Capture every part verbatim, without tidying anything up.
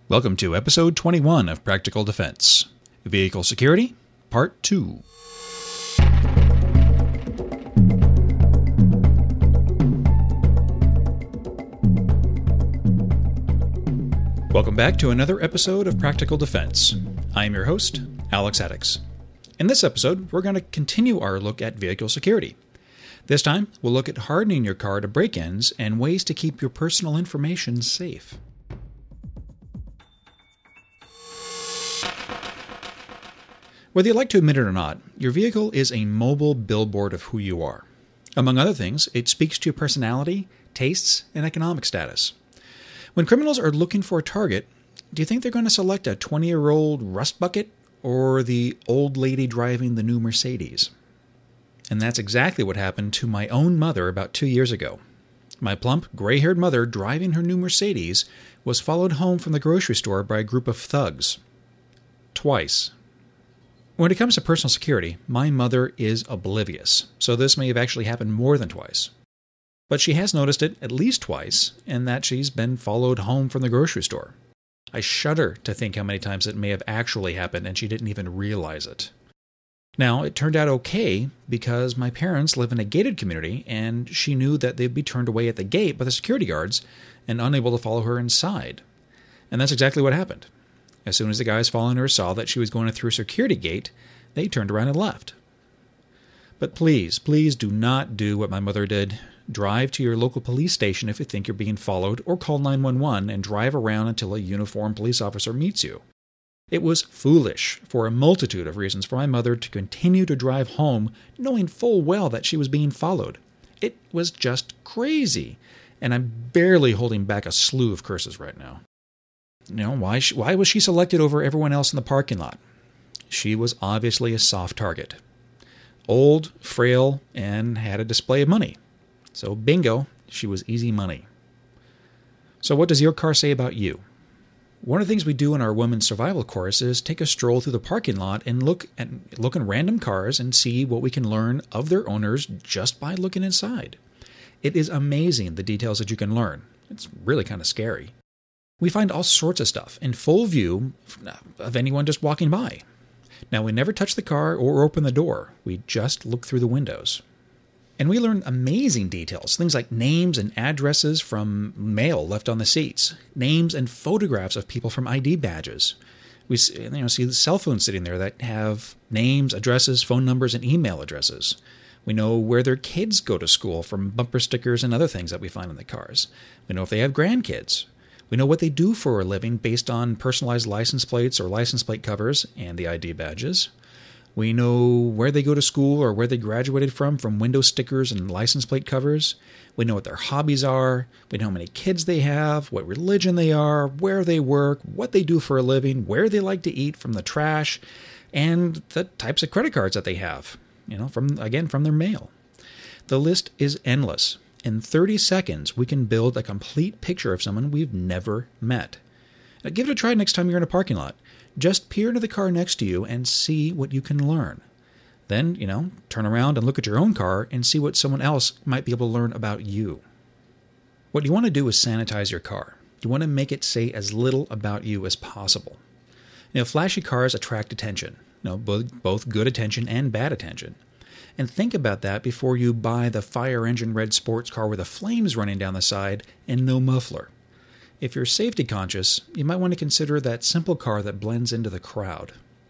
Welcome to episode twenty-one of Practical Defense, Vehicle Security, Part two. Welcome back to another episode of Practical Defense. I am your host, Alex Addix. In this episode, we're going to continue our look at vehicle security. This time, we'll look at hardening your car to break-ins and ways to keep your personal information safe. Whether you like to admit it or not, your vehicle is a mobile billboard of who you are. Among other things, it speaks to your personality, tastes, and economic status. When criminals are looking for a target, do you think they're going to select a twenty-year-old rust bucket or the old lady driving the new Mercedes? And that's exactly what happened to my own mother about two years ago. My plump, gray-haired mother driving her new Mercedes was followed home from the grocery store by a group of thugs. Twice. When it comes to personal security, my mother is oblivious, so this may have actually happened more than twice. But she has noticed it at least twice, and that she's been followed home from the grocery store. I shudder to think how many times it may have actually happened and she didn't even realize it. Now, it turned out okay because my parents live in a gated community and she knew that they'd be turned away at the gate by the security guards and unable to follow her inside. And that's exactly what happened. As soon as the guys following her saw that she was going through a security gate, they turned around and left. But please, please do not do what my mother did. Drive to your local police station if you think you're being followed, or call nine one one and drive around until a uniformed police officer meets you. It was foolish, for a multitude of reasons, for my mother to continue to drive home knowing full well that she was being followed. It was just crazy, and I'm barely holding back a slew of curses right now. You know, why, why was she selected over everyone else in the parking lot? She was obviously a soft target. Old, frail, and had a display of money. So bingo, she was easy money. So what does your car say about you? One of the things we do in our women's survival course is take a stroll through the parking lot and look at look in random cars and see what we can learn of their owners just by looking inside. It is amazing the details that you can learn. It's really kind of scary. We find all sorts of stuff in full view of anyone just walking by. Now, we never touch the car or open the door. We just look through the windows. And we learn amazing details, things like names and addresses from mail left on the seats, names and photographs of people from I D badges. We you know, see the cell phones sitting there that have names, addresses, phone numbers, and email addresses. We know where their kids go to school from bumper stickers and other things that we find in the cars. We know if they have grandkids. We know what they do for a living based on personalized license plates or license plate covers and the I D badges. We know where they go to school or where they graduated from from window stickers and license plate covers. We know what their hobbies are. We know how many kids they have, what religion they are, where they work, what they do for a living, where they like to eat from the trash, and the types of credit cards that they have, you know, from again, from their mail. The list is endless. In thirty seconds, we can build a complete picture of someone we've never met. Now, give it a try next time you're in a parking lot. Just peer into the car next to you and see what you can learn. Then, you know, turn around and look at your own car and see what someone else might be able to learn about you. What you want to do is sanitize your car. You want to make it say as little about you as possible. You know, flashy cars attract attention. You know, both, both good attention and bad attention. And think about that before you buy the fire engine red sports car with the flames running down the side and no muffler. If you're safety conscious, you might want to consider that simple car that blends into the crowd.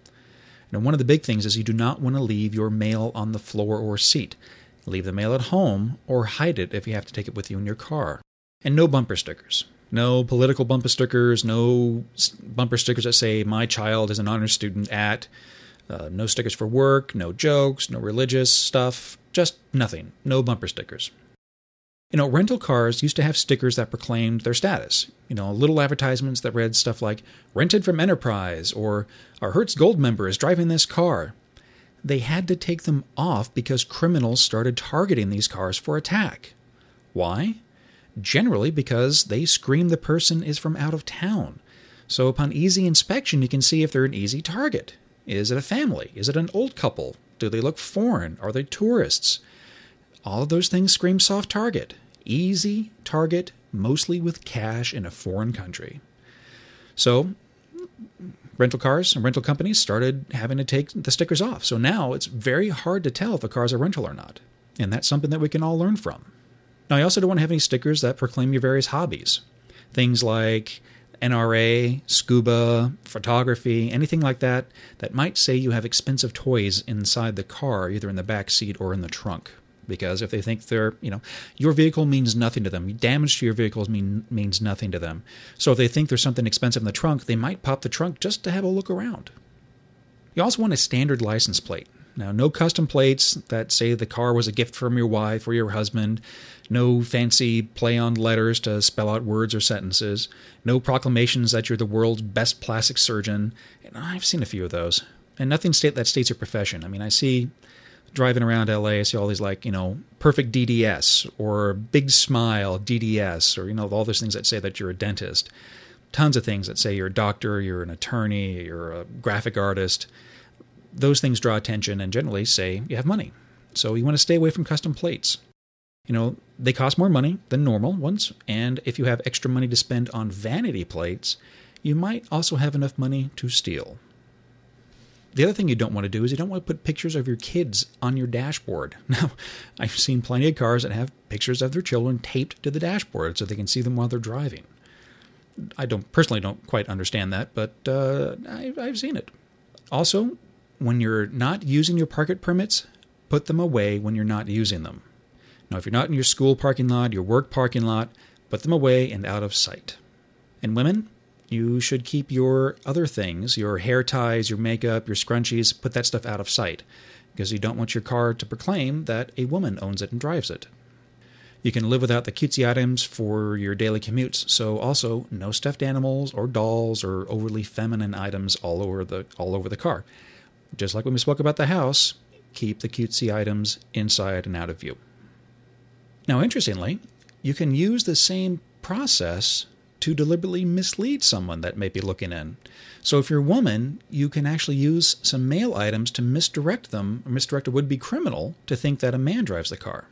Now, one of the big things is you do not want to leave your mail on the floor or seat. Leave the mail at home or hide it if you have to take it with you in your car. And no bumper stickers. No political bumper stickers, no bumper stickers that say, "My child is an honor student at..." Uh, no stickers for work, no jokes, no religious stuff, just nothing. No bumper stickers. You know, rental cars used to have stickers that proclaimed their status. You know, little advertisements that read stuff like, "Rented from Enterprise," or "Our Hertz Gold member is driving this car." They had to take them off because criminals started targeting these cars for attack. Why? Generally because they scream the person is from out of town. So upon easy inspection, you can see if they're an easy target. Is it a family? Is it an old couple? Do they look foreign? Are they tourists? All of those things scream soft target. Easy target, mostly with cash in a foreign country. So rental cars and rental companies started having to take the stickers off. So now it's very hard to tell if a car is a rental or not. And that's something that we can all learn from. Now, you also don't want to have any stickers that proclaim your various hobbies. Things like N R A, scuba, photography, anything like that, that might say you have expensive toys inside the car, either in the back seat or in the trunk. Because if they think they're, you know, your vehicle means nothing to them. Damage to your vehicles mean, means nothing to them. So if they think there's something expensive in the trunk, they might pop the trunk just to have a look around. You also want a standard license plate. Now, no custom plates that say the car was a gift from your wife or your husband. No fancy play on letters to spell out words or sentences. No proclamations that you're the world's best plastic surgeon. And I've seen a few of those. And nothing state that states your profession. I mean, I see driving around L A, I see all these like, you know, perfect D D S or big smile D D S or, you know, all those things that say that you're a dentist. Tons of things that say you're a doctor, you're an attorney, you're a graphic artist. Those things draw attention and generally say you have money. So you want to stay away from custom plates. You know, they cost more money than normal ones, and if you have extra money to spend on vanity plates, you might also have enough money to steal. The other thing you don't want to do is you don't want to put pictures of your kids on your dashboard. Now, I've seen plenty of cars that have pictures of their children taped to the dashboard so they can see them while they're driving. I don't personally don't quite understand that, but uh, I, I've seen it. Also, when you're not using your parking permits, put them away when you're not using them. Now, if you're not in your school parking lot, your work parking lot, put them away and out of sight. And women, you should keep your other things, your hair ties, your makeup, your scrunchies, put that stuff out of sight, because you don't want your car to proclaim that a woman owns it and drives it. You can live without the cutesy items for your daily commutes, so also no stuffed animals or dolls or overly feminine items all over the all over the car. Just like when we spoke about the house, keep the cutesy items inside and out of view. Now, interestingly, you can use the same process to deliberately mislead someone that may be looking in. So if you're a woman, you can actually use some male items to misdirect them, or misdirect a would-be criminal to think that a man drives the car.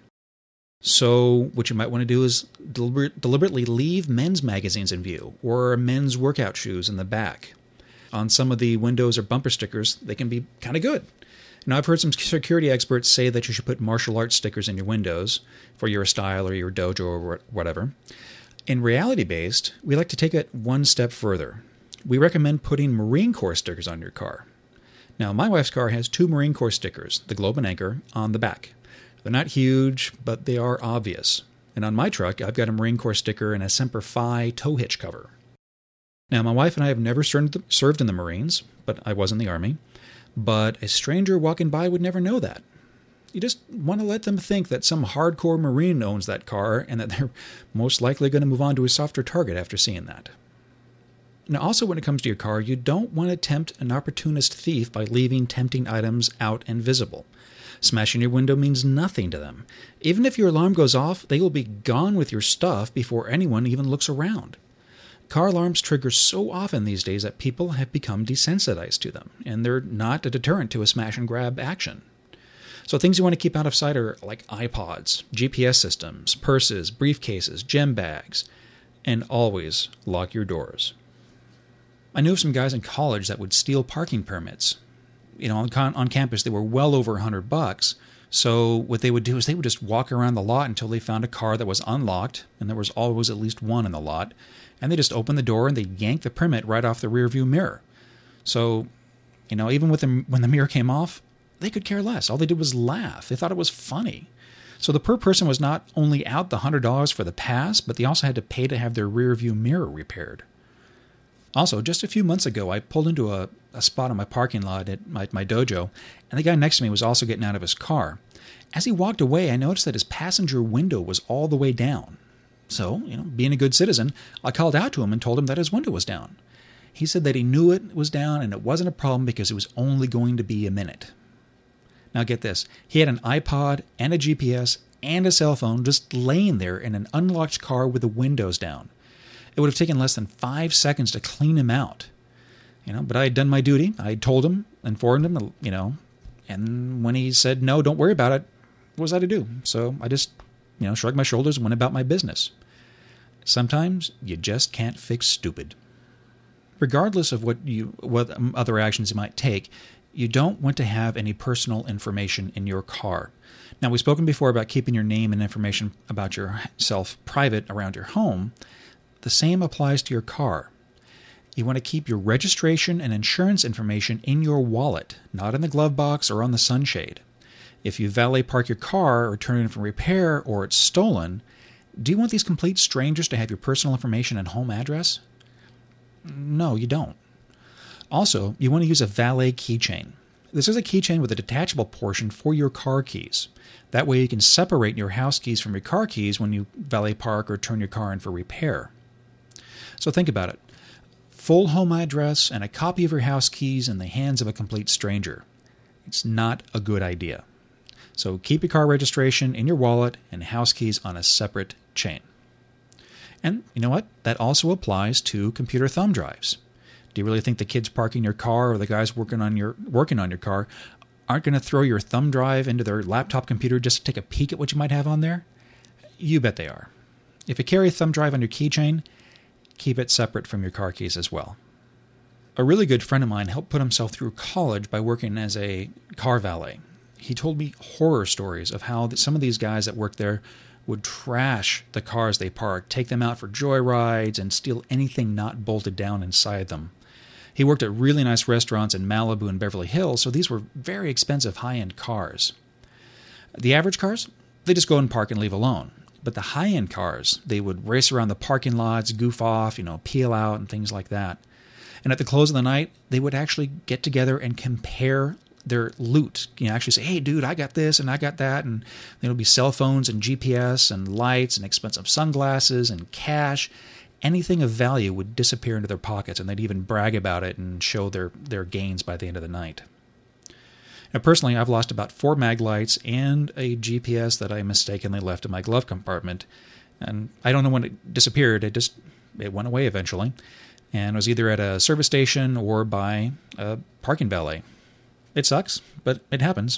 So what you might want to do is deliber- deliberately leave men's magazines in view, or men's workout shoes in the back. On some of the windows or bumper stickers, they can be kind of good. Now, I've heard some security experts say that you should put martial arts stickers in your windows for your style or your dojo or whatever. In reality-based, we like to take it one step further. We recommend putting Marine Corps stickers on your car. Now, my wife's car has two Marine Corps stickers, the globe and anchor, on the back. They're not huge, but they are obvious. And on my truck, I've got a Marine Corps sticker and a Semper Fi tow hitch cover. Now, my wife and I have never served in the Marines, but I was in the Army. But a stranger walking by would never know that. You just want to let them think that some hardcore Marine owns that car and that they're most likely going to move on to a softer target after seeing that. Now, also when it comes to your car, you don't want to tempt an opportunist thief by leaving tempting items out and visible. Smashing your window means nothing to them. Even if your alarm goes off, they will be gone with your stuff before anyone even looks around. Car alarms trigger so often these days that people have become desensitized to them, and they're not a deterrent to a smash-and-grab action. So things you want to keep out of sight are like iPods, G P S systems, purses, briefcases, gym bags, and always lock your doors. I knew of some guys in college that would steal parking permits. You know, on, on campus they were well over a hundred bucks. So what they would do is they would just walk around the lot until they found a car that was unlocked, and there was always at least one in the lot. And they just opened the door and they yanked the permit right off the rearview mirror. So, you know, even with the, when the mirror came off, they could care less. All they did was laugh. They thought it was funny. So the per person was not only out the one hundred dollars for the pass, but they also had to pay to have their rearview mirror repaired. Also, just a few months ago, I pulled into a, a spot on my parking lot at my, my dojo, and the guy next to me was also getting out of his car. As he walked away, I noticed that his passenger window was all the way down. So, you know, being a good citizen, I called out to him and told him that his window was down. He said that he knew it was down and it wasn't a problem because it was only going to be a minute. Now get this, he had an iPod and a G P S and a cell phone just laying there in an unlocked car with the windows down. It would have taken less than five seconds to clean him out. You know, but I had done my duty. I told him, informed him, you know, and when he said, no, don't worry about it, what was I to do? So I just, you know, shrugged my shoulders and went about my business. Sometimes you just can't fix stupid. regardless of what you what other actions you might take, you don't want to have any personal information in your car. Now, we've spoken before about keeping your name and information about yourself private around your home. The same applies to your car. You want to keep your registration and insurance information in your wallet, not in the glove box or on the sunshade. If you valet park your car or turn it in for repair or it's stolen, do you want these complete strangers to have your personal information and home address? No, you don't. Also, you want to use a valet keychain. This is a keychain with a detachable portion for your car keys. That way you can separate your house keys from your car keys when you valet park or turn your car in for repair. So think about it. Full home address and a copy of your house keys in the hands of a complete stranger. It's not a good idea. So keep your car registration in your wallet and house keys on a separate chain. And you know what? That also applies to computer thumb drives. Do you really think the kids parking your car or the guys working on your working on your car aren't going to throw your thumb drive into their laptop computer just to take a peek at what you might have on there? You bet they are. If you carry a thumb drive on your keychain, keep it separate from your car keys as well. A really good friend of mine helped put himself through college by working as a car valet. He told me horror stories of how some of these guys that worked there would trash the cars they parked, take them out for joyrides, and steal anything not bolted down inside them. He worked at really nice restaurants in Malibu and Beverly Hills, so these were very expensive high-end cars. The average cars, they just go and park and leave alone. But the high-end cars, they would race around the parking lots, goof off, you know, peel out and things like that. And at the close of the night, they would actually get together and compare their loot. You know, actually say, hey, dude, I got this and I got that. And there would be cell phones and G P S and lights and expensive sunglasses and cash. Anything of value would disappear into their pockets, and they'd even brag about it and show their, their gains by the end of the night. Now, personally, I've lost about four mag lights and a G P S that I mistakenly left in my glove compartment. And I don't know when it disappeared. It just it went away eventually. And it was either at a service station or by a parking valet. It sucks, but it happens.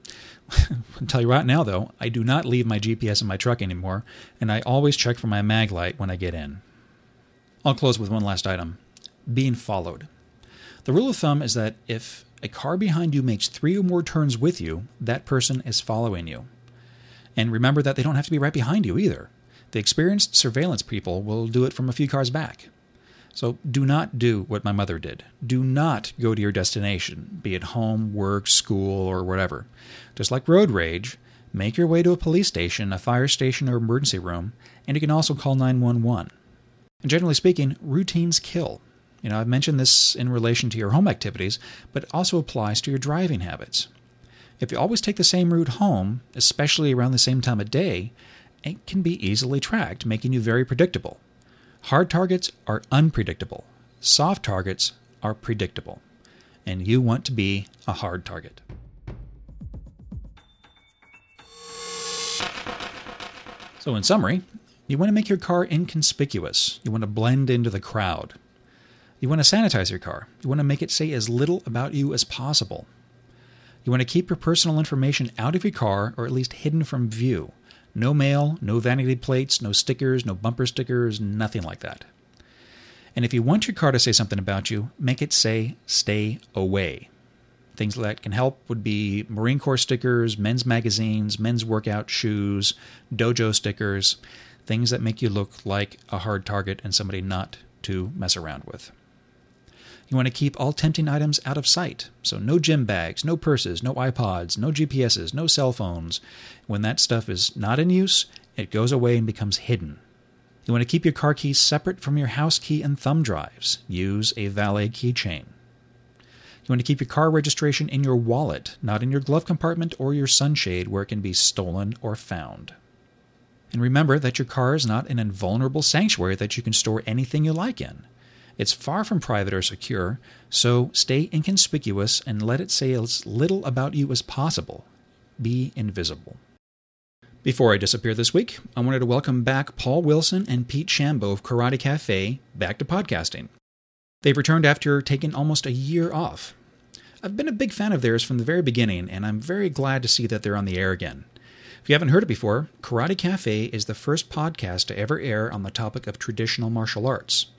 I'll tell you right now, though, I do not leave my G P S in my truck anymore, and I always check for my mag light when I get in. I'll close with one last item. Being followed. The rule of thumb is that if a car behind you makes three or more turns with you, that person is following you. And remember that they don't have to be right behind you either. The experienced surveillance people will do it from a few cars back. So do not do what my mother did. Do not go to your destination, be it home, work, school, or whatever. Just like road rage, make your way to a police station, a fire station, or emergency room, and you can also call nine one one. And generally speaking, routines kill. You know, I've mentioned this in relation to your home activities, but it also applies to your driving habits. If you always take the same route home, especially around the same time of day, it can be easily tracked, making you very predictable. Hard targets are unpredictable. Soft targets are predictable. And you want to be a hard target. So in summary, you want to make your car inconspicuous. You want to blend into the crowd. You want to sanitize your car. You want to make it say as little about you as possible. You want to keep your personal information out of your car, or at least hidden from view. No mail, no vanity plates, no stickers, no bumper stickers, nothing like that. And if you want your car to say something about you, make it say, stay away. Things that can help would be Marine Corps stickers, men's magazines, men's workout shoes, dojo stickers, things that make you look like a hard target and somebody not to mess around with. You want to keep all tempting items out of sight. So no gym bags, no purses, no iPods, no G P S's, no cell phones. When that stuff is not in use, it goes away and becomes hidden. You want to keep your car keys separate from your house key and thumb drives. Use a valet keychain. You want to keep your car registration in your wallet, not in your glove compartment or your sunshade where it can be stolen or found. And remember that your car is not an invulnerable sanctuary that you can store anything you like in. It's far from private or secure, so stay inconspicuous and let it say as little about you as possible. Be invisible. Before I disappear this week, I wanted to welcome back Paul Wilson and Pete Shambo of Karate Cafe back to podcasting. They've returned after taking almost a year off. I've been a big fan of theirs from the very beginning, and I'm very glad to see that they're on the air again. If you haven't heard it before, Karate Cafe is the first podcast to ever air on the topic of traditional martial arts.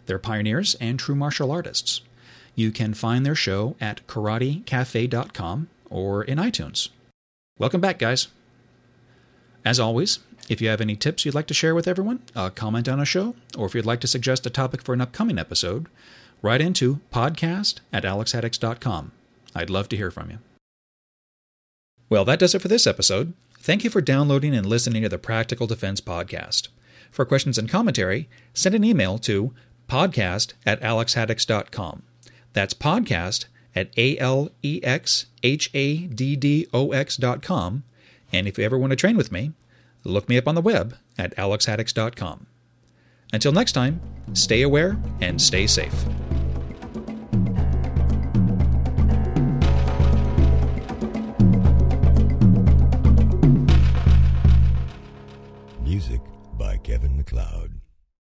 They're pioneers and true martial artists. You can find their show at karate cafe dot com or in iTunes. Welcome back, guys. As always, if you have any tips you'd like to share with everyone, a comment on a show, or if you'd like to suggest a topic for an upcoming episode, write into podcast at alex haddix dot com. I'd love to hear from you. Well, that does it for this episode. Thank you for downloading and listening to the Practical Defense Podcast. For questions and commentary, send an email to podcast at alex haddix dot com. That's podcast at A L E X H A D D O X dot com. And if you ever want to train with me, look me up on the web at alex haddix dot com. Until next time, stay aware and stay safe.